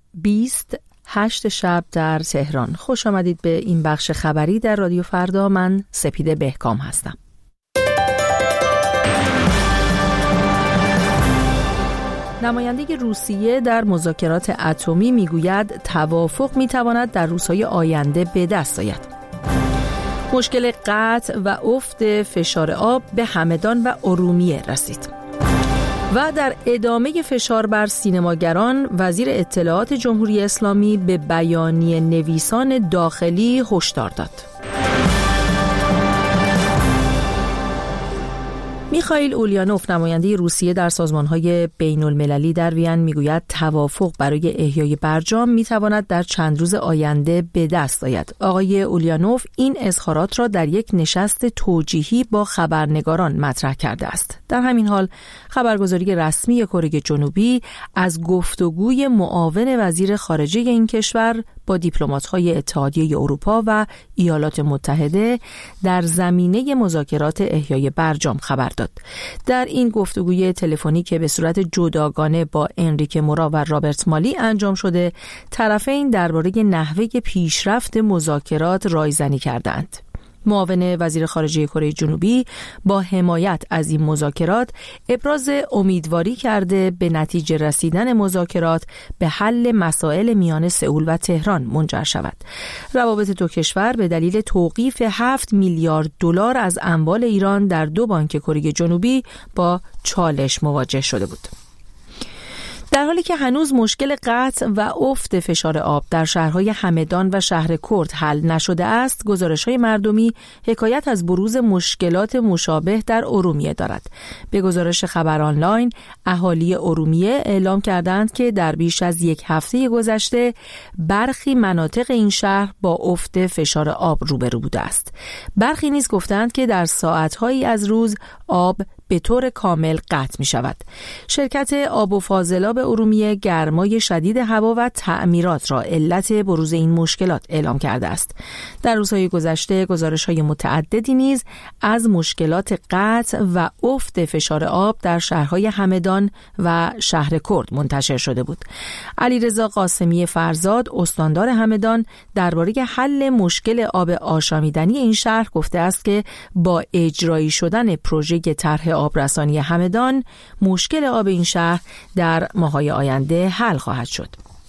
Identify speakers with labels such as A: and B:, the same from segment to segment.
A: 8 شب در تهران. خوش آمدید به این بخش خبری در رادیو فردا. من سپیده بهکام هستم. نماینده روسیه در مذاکرات اتمی میگوید توافق میتواند در روزهای آینده به دست آید. مشکل قطع و افت فشار آب به همدان و ارومیه رسید. و در ادامه فشار بر سینماگران، وزیر اطلاعات جمهوری اسلامی به بیانیه نویسان داخلی هشدار داد. میخائیل اولیانوف، نماینده روسیه در سازمان‌های بین‌المللی در وین، میگوید توافق برای احیای برجام میتواند در چند روز آینده به دست آید. آقای اولیانوف این اظهارات را در یک نشست توجیهی با خبرنگاران مطرح کرده است. در همین حال خبرگزاری رسمی کره جنوبی از گفتگوی معاون وزیر خارجه این کشور با دیپلمات‌های اتحادیه اروپا و ایالات متحده در زمینه مذاکرات احیای برجام خبر داد. در این گفتگوی تلفنی که به صورت جداگانه با انریکه مورا و رابرت مالی انجام شده، طرفین درباره نحوه پیشرفت مذاکرات رایزنی کردند. معاون وزیر خارجه کره جنوبی با حمایت از این مذاکرات ابراز امیدواری کرده به نتیجه رسیدن مذاکرات به حل مسائل میان سئول و تهران منجر شود. روابط دو کشور به دلیل توقیف 7 میلیارد دلار از اموال ایران در 2 بانک کره جنوبی با چالش مواجه شده بود. در حالی که هنوز مشکل قطع و افت فشار آب در شهرهای همدان و شهر کرد حل نشده است، گزارش‌های مردمی حکایت از بروز مشکلات مشابه در ارومیه دارد. به گزارش خبر آنلاین، اهالی ارومیه اعلام کردند که در بیش از 1 هفته گذشته برخی مناطق این شهر با افت فشار آب روبرو بوده است. برخی نیز گفتند که در ساعت‌هایی از روز آب به طور کامل قطع می شود. شرکت آب و فاضلاب ارومیه گرمای شدید هوا و تعمیرات را علت بروز این مشکلات اعلام کرده است. در روزهای گذشته گزارش‌های متعددی نیز از مشکلات قطع و افت فشار آب در شهرهای همدان و شهر کرد منتشر شده بود. علیرضا قاسمی فرزاد، استاندار همدان، درباره حل مشکل آب آشامیدنی این شهر گفته است که با اجرایی شدن پروژه طرح آبرسانی همدان، مشکل آب این شهر در ماه‌های آینده حل خواهد شد.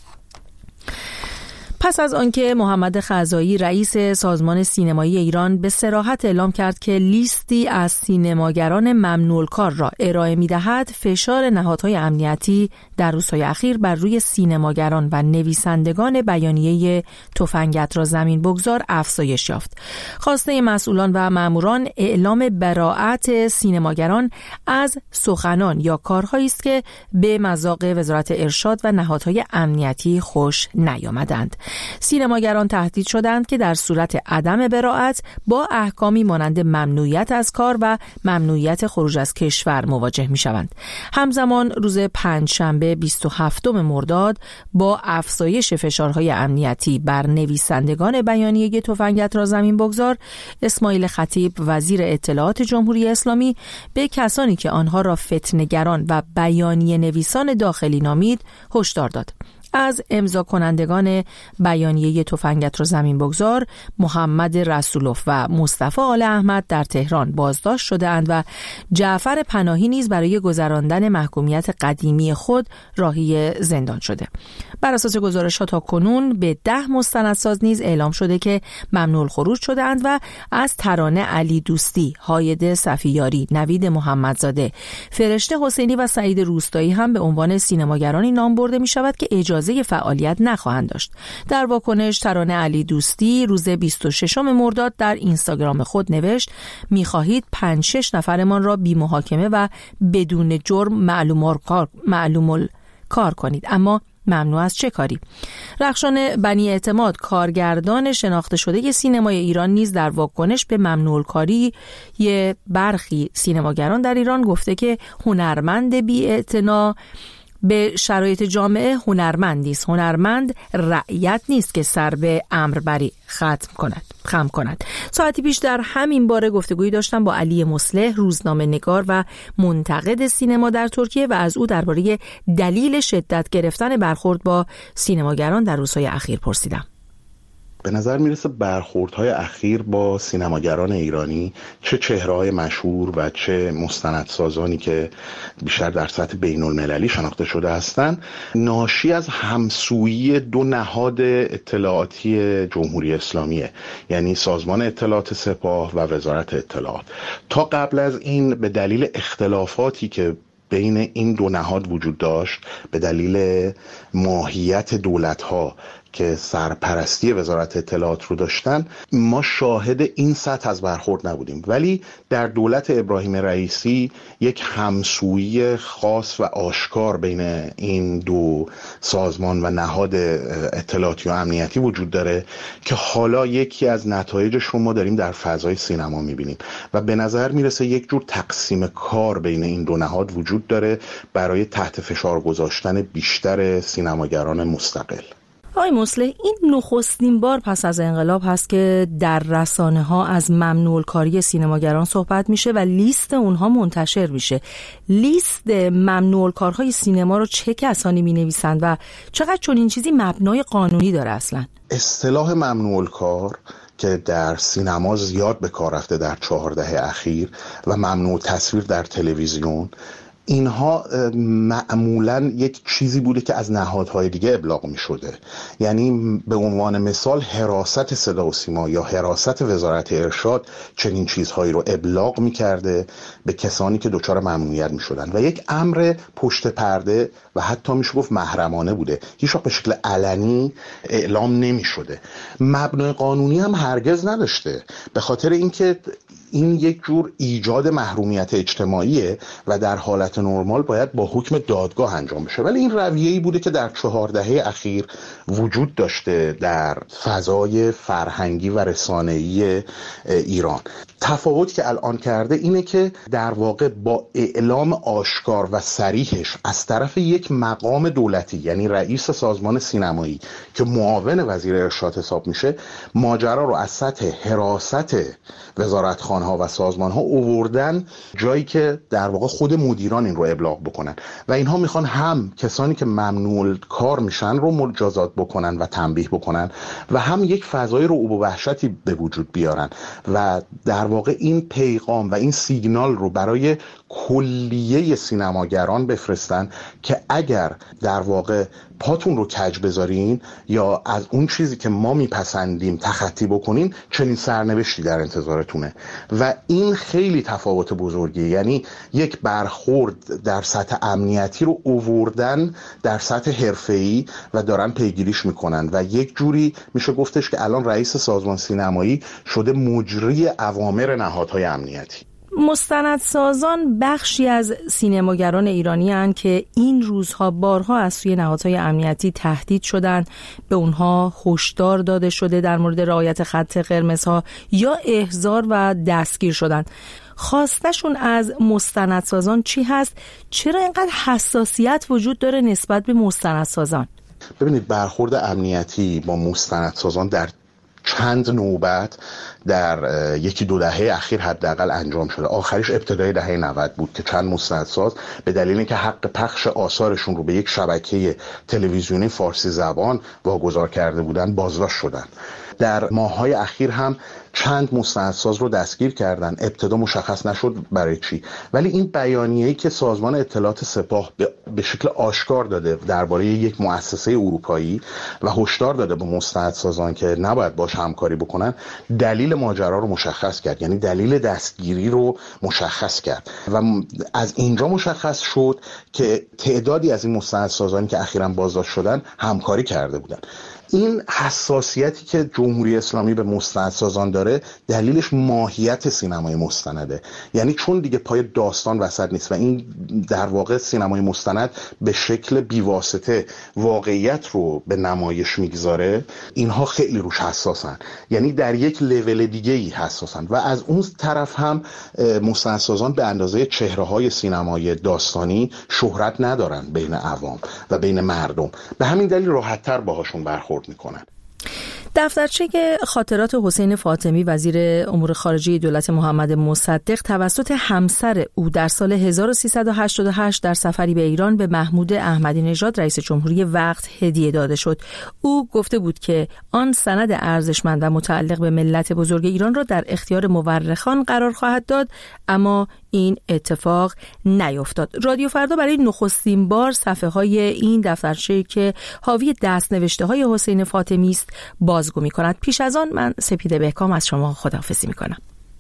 A: پس از آنکه محمد خزایی، رئیس سازمان سینمایی ایران، به صراحت اعلام کرد که لیستی از سینماگران ممنوع‌الکار را ارائه می‌دهد، فشار نهادهای امنیتی در روزهای اخیر بر روی سینماگران و نویسندگان بیانیه تفنگت را زمین بگذار افزایش یافت. خواسته مسئولان و ماموران اعلام براءت سینماگران از سخنان یا کارهایی است که به مذاق وزارت ارشاد و نهادهای امنیتی خوش نیامدند. سینماگران تهدید شدند که در صورت عدم براءت با احکامی مانند ممنوعیت از کار و ممنوعیت خروج از کشور مواجه می شوند. همزمان روز پنجشنبه 27 مرداد با افزایش فشارهای امنیتی بر نویسندگان بیانیه تفنگت را زمین بگذار، اسماعیل خطیب، وزیر اطلاعات جمهوری اسلامی، به کسانی که آنها را فتنه‌گران و بیانیه نویسان داخلی نامید هشدار داد. از امضا کنندگان بیانیه تفنگت را زمین بگذار، محمد رسولوف و مصطفی آل احمد در تهران بازداشت شده‌اند و جعفر پناهی نیز برای گذراندن محکومیت قدیمی خود راهی زندان شده. بر اساس گزارش‌ها تا کنون به 10 مستندساز نیز اعلام شده که ممنوع الخروج شده‌اند و از ترانه علی دوستی، هایده صفیاری، نوید محمدزاده، فرشته حسینی و سعید روستایی هم به عنوان سینماگرانی نام برده می‌شود که اجازه فعالیت نخواهند داشت. در واکنش، ترانه علی دوستی روز 26 مرداد در اینستاگرام خود نوشت: می‌خواهید 5-6 نفرمان را بی محاکمه و بدون جرم معلوم کار کنید، اما ممنوع از چه کاری؟ رخشان بنی اعتماد، کارگردان شناخته شده سینمای ایران، نیز در واکنش به ممنوع کاری برخی سینماگران در ایران گفته که هنرمند بی‌اعتنا به شرایط جامعه هنرمندی است. هنرمند رعیت نیست که سر به امربری خم کند. ساعتی پیش در همین باره گفتگویی داشتم با علی مصلح، روزنامه نگار و منتقد سینما در ترکیه و از او درباره دلیل شدت گرفتن برخورد با سینماگران در روزهای اخیر پرسیدم.
B: به نظر میرسه برخوردهای اخیر با سینماگران ایرانی، چه چهره‌های مشهور و چه مستندسازانی که بیشتر در سطح بین‌المللی شناخته شده هستند، ناشی از همسویی دو نهاد اطلاعاتی جمهوری اسلامیه، یعنی سازمان اطلاعات سپاه و وزارت اطلاعات. تا قبل از این به دلیل اختلافاتی که بین این دو نهاد وجود داشت، به دلیل ماهیت دولت‌ها که سرپرستی وزارت اطلاعات رو داشتن، ما شاهد این سطح از برخورد نبودیم. ولی در دولت ابراهیم رئیسی یک همسویی خاص و آشکار بین این دو سازمان و نهاد اطلاعاتی و امنیتی وجود داره که حالا یکی از نتایجش رو ما داریم در فضای سینما میبینیم و به نظر میرسه یک جور تقسیم کار بین این دو نهاد وجود داره برای تحت فشار گذاشتن بیشتر سینماگران مستقل.
A: آقای مصلح، این نخستین بار پس از انقلاب هست که در رسانه ها از ممنوع کاری سینماگران صحبت میشه و لیست اونها منتشر میشه. لیست ممنوع کارهای سینما رو چه کسانی می نویسند و چقدر چون این چیزی مبنای قانونی داره اصلا؟
B: اصطلاح ممنوع کار که در سینما زیاد به کار رفته در 4 دهه اخیر و ممنوع تصویر در تلویزیون، اینها معمولاً یک چیزی بوده که از نهادهای دیگه ابلاغ می شده. یعنی به عنوان مثال حراست صدا و سیما یا حراست وزارت ارشاد چنین چیزهایی رو ابلاغ می کرده به کسانی که دچار ممنوعیت می شدن و یک امر پشت پرده و حتی میشه گفت محرمانه بوده، هیچ وقت به شکل علنی اعلام نمی شده. مبنای قانونی هم هرگز نداشته، به خاطر اینکه این یک جور ایجاد محرومیت اجتماعیه و در حالت نرمال باید با حکم دادگاه انجام بشه. ولی این رویه‌ای بوده که در 4 دهه اخیر وجود داشته در فضای فرهنگی و رسانه‌ای ایران. تفاوتی که الان کرده اینه که در واقع با اعلام آشکار و صریحش از طرف یک مقام دولتی، یعنی رئیس سازمان سینمایی که معاون وزیر ارشاد حساب میشه، ماجرا رو از سطح حراست وزارتخانه‌ها و سازمان‌ها آوردن جایی که در واقع خود مدیران این رو ابلاغ بکنن و اینها میخوان هم کسانی که ممنوع کار میشن رو مجازات بکنن و تنبیه بکنن و هم یک فضای رعب و وحشتی به وجود بیارن و در واقع این پیغام و این سیگنال رو برای کلیه سینماگران بفرستن که اگر در واقع پاتون رو کج بذارین یا از اون چیزی که ما میپسندیم تخطی بکنین، چنین سرنوشتی در انتظارتونه. و این خیلی تفاوت بزرگیه، یعنی یک برخورد در سطح امنیتی رو آوردن در سطح حرفه‌ای و دارن پیگیریش میکنن و یک جوری میشه گفتش که الان رئیس سازمان سینمایی شده مجری اوامر نهادهای امنیتی.
A: مستندسازان بخشی از سینماگران ایرانی هستند که این روزها بارها از سوی نهادهای امنیتی تهدید شدند، به اونها هشدار داده شده در مورد رعایت خط قرمزها یا احضار و دستگیر شدند. خواستشون از مستندسازان چی هست؟ چرا اینقدر حساسیت وجود داره نسبت به مستندسازان؟
B: ببینید، برخورد امنیتی با مستندسازان در چند نوبت در 1-2 دهه اخیر حداقل انجام شده. آخریش ابتدای دهه 90 بود که چند مستندساز به دلیل اینکه حق پخش آثارشون رو به یک شبکه تلویزیونی فارسی زبان واگذار کرده بودن بازداشت شدن. در ماه‌های اخیر هم چند مستندساز رو دستگیر کردن. ابتدا مشخص نشد برای چی، ولی این بیانیه‌ای که سازمان اطلاعات سپاه به شکل آشکار داده درباره یک مؤسسه اروپایی و هشدار داده به مستندسازان که نباید باش همکاری بکنن، دلیل ماجرا رو مشخص کرد، یعنی دلیل دستگیری رو مشخص کرد و از اینجا مشخص شد که تعدادی از این مستندسازانی که اخیراً بازداشت شدن همکاری کرده بودن. این حساسیتی که جمهوری اسلامی به مستندسازان داره دلیلش ماهیت سینمای مستنده، یعنی چون دیگه پای داستان وسط نیست و این در واقع سینمای مستند به شکل بیواسطه واقعیت رو به نمایش میگذاره، اینها خیلی روش حساسن، یعنی در یک لول دیگه ای حساسن. و از اون طرف هم مستندسازان به اندازه چهره‌های سینمای داستانی شهرت ندارن بین عوام و بین مردم، به همین دلیل راحت‌تر باهاشون برخورد میکنن.
A: دفترچه خاطرات حسین فاطمی وزیر امور خارجه دولت محمد مصدق توسط همسر او در سال 1388 در سفری به ایران به محمود احمدی نژاد رئیس جمهوری وقت هدیه داده شد. او گفته بود که آن سند ارزشمند و متعلق به ملت بزرگ ایران را در اختیار مورخان قرار خواهد داد، اما این اتفاق نیفتاد. رادیو فردا برای نخستین بار صفحه های این دفترچه که حاوی دست‌نوشته های حسین فاطمی است بازگو می‌کند. پیش از آن من سپیده بهکام از شما خداحافظی می‌کنم.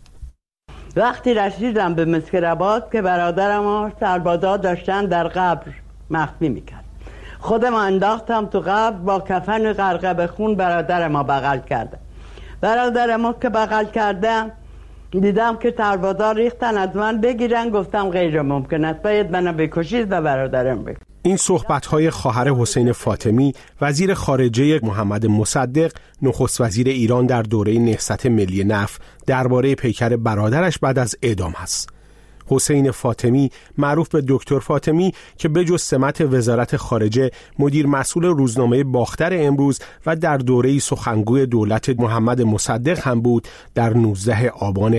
C: وقتی رسیدم به مسکرآباد که برادرم سربازا داشتن در قبر مخفی می‌کرد، خودم انداختم تو قبر، با کفن غرقه به خون برادرم بغل کردم. برادرم که بغل کردم دیدم که سربازا ریختن از من بگیرن، گفتم غیر ممکن است، باید منو بکشید و برادرم بکشید.
D: این صحبت‌های خواهر حسین فاطمی وزیر خارجه محمد مصدق نخست وزیر ایران در دوره نهضت ملی نفت درباره پیکر برادرش بعد از اعدام است. حسین فاطمی معروف به دکتر فاطمی که بجز سمت وزارت خارجه مدیر مسئول روزنامه باختر امروز و در دوره سخنگوی دولت محمد مصدق هم بود، در 19 آبان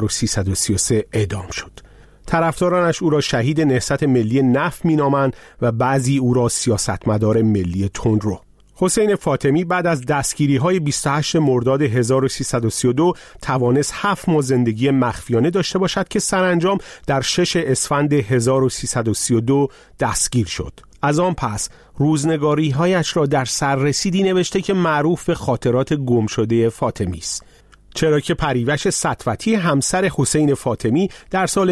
D: 1333 اعدام شد. طرفدارانش او را شهید نهضت ملی نفت مینامند و بعضی او را سیاستمدار ملی تندرو. حسین فاطمی بعد از دستگیری‌های 28 مرداد 1332 توانست 7 ماه زندگی مخفیانه داشته باشد که سرانجام در 6 اسفند 1332 دستگیر شد. از آن پس روزنگاری‌هایش را در سررسیدی نوشته که معروف به خاطرات گم شده فاطمی است. چرا که پریوش سطوتی همسر حسین فاطمی در سال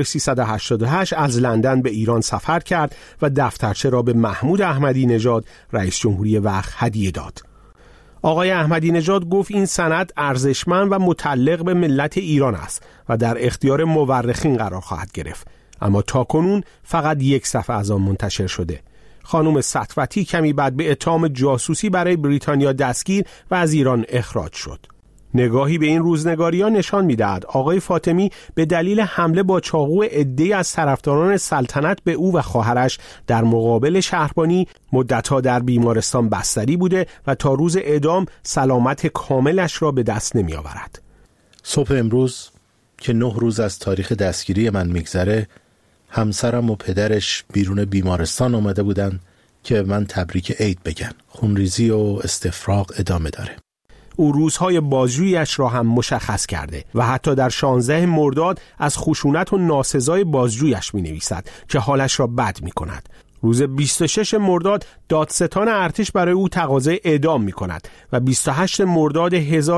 D: 1388 از لندن به ایران سفر کرد و دفترچه را به محمود احمدی نژاد رئیس جمهوری وقت هدیه داد. آقای احمدی نژاد گفت این سند ارزشمند و متعلق به ملت ایران است و در اختیار مورخین قرار خواهد گرفت، اما تاکنون فقط 1 صفحه از آن منتشر شده. خانم سطوتی کمی بعد به اتهام جاسوسی برای بریتانیا دستگیر و از ایران اخراج شد. نگاهی به این روزنگاری‌ها نشان می‌دهد آقای فاطمی به دلیل حمله با چاقو عده‌ای از طرفداران سلطنت به او و خواهرش در مقابل شهربانی مدت‌ها در بیمارستان بستری بوده و تا روز اعدام سلامت کاملش را به دست نمی‌آورد.
E: صبح امروز که 9 روز از تاریخ دستگیری من میگذره، همسرم و پدرش بیرون بیمارستان آمده بودن که من تبریک عید بگن. خونریزی و استفراغ ادامه داره.
D: او روزهای بازجوییش را هم مشخص کرده و حتی در 16 مرداد از خشونت و ناسزای بازجویش می نویسد که حالش را بد می کند. روز 26 مرداد دادستان ارتش برای او تقاضای اعدام می کند و 28 مرداد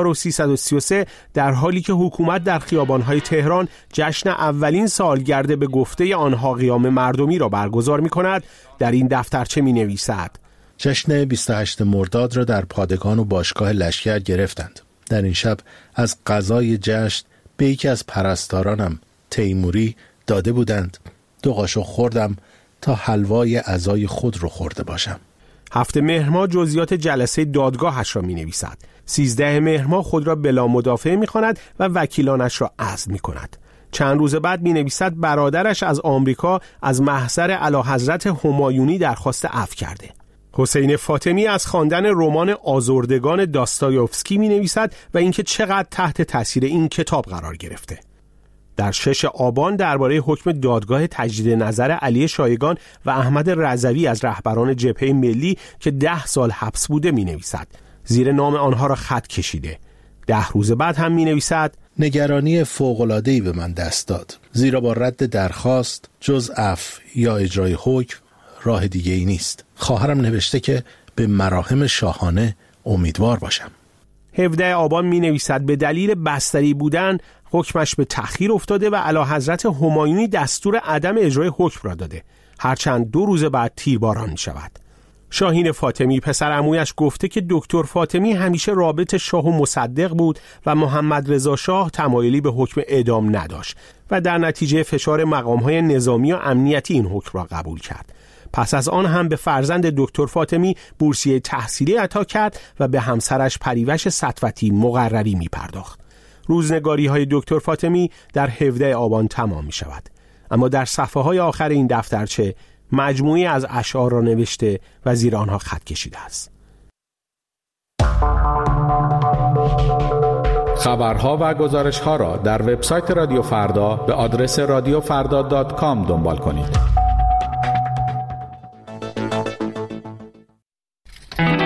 D: 1333 در حالی که حکومت در خیابانهای تهران جشن اولین سالگرد به گفته آنها قیام مردمی را برگزار می کند، در این دفترچه می نویسد:
E: جشن 28 مرداد را در پادگان و باشگاه لشکر گرفتند. در این شب از غذای جشن به یکی از پرستارانم تیموری داده بودند. 2 قاشق خوردم تا حلوای عزای خود رو خورده باشم.
D: 7 مهر ماه جزئیات جلسه دادگاهش را می نویسد. 13 مهر ماه خود را بلا مدافع می خواند و وکیلانش را عزل می کند. چند روز بعد می نویسد برادرش از آمریکا از محضر اعلیحضرت همایونی درخواست عفو کرده. حسین فاطمی از خواندن رمان آزردگان داستایوفسکی می نویسد و اینکه چقدر تحت تاثیر این کتاب قرار گرفته. در 6 آبان درباره حکم دادگاه تجدید نظر علی شایگان و احمد رضوی از رهبران جبهه ملی که 10 سال حبس بوده می نویسد. زیر نام آنها را خط کشیده. 10 روز بعد هم می نویسد:
E: نگرانی فوق‌العاده‌ای به من دست داد، زیرا با رد درخواست جز عفو یا اجرای حکم راه دیگه ای نیست. خواهرم نوشته که به مراهم شاهانه امیدوار باشم.
D: 17 آبان می نویسد به دلیل بستری بودن حکمش به تأخیر افتاده و اعلیحضرت همایونی دستور عدم اجرای حکم را داده، هرچند 2 روز بعد تیرباران می شود. شاهین فاطمی پسر عمویش گفته که دکتر فاطمی همیشه رابط شاه و مصدق بود و محمد رضا شاه تمایلی به حکم اعدام نداشت و در نتیجه فشار مقام‌های نظامی و امنیتی این حکم را قبول کرد. پس از آن هم به فرزند دکتر فاطمی بورسیه تحصیلی عطا کرد و به همسرش پریوش سطوتی مقرری می پرداخت. روزنگاری های دکتر فاطمی در 17 آبان تمام می شود. اما در صفحه های آخر این دفترچه مجموعی از اشعار را نوشته و زیر آنها خط کشیده است.
F: خبرها و گزارشها را در وبسایت رادیو فردا به آدرس radiofrda.com دنبال کنید.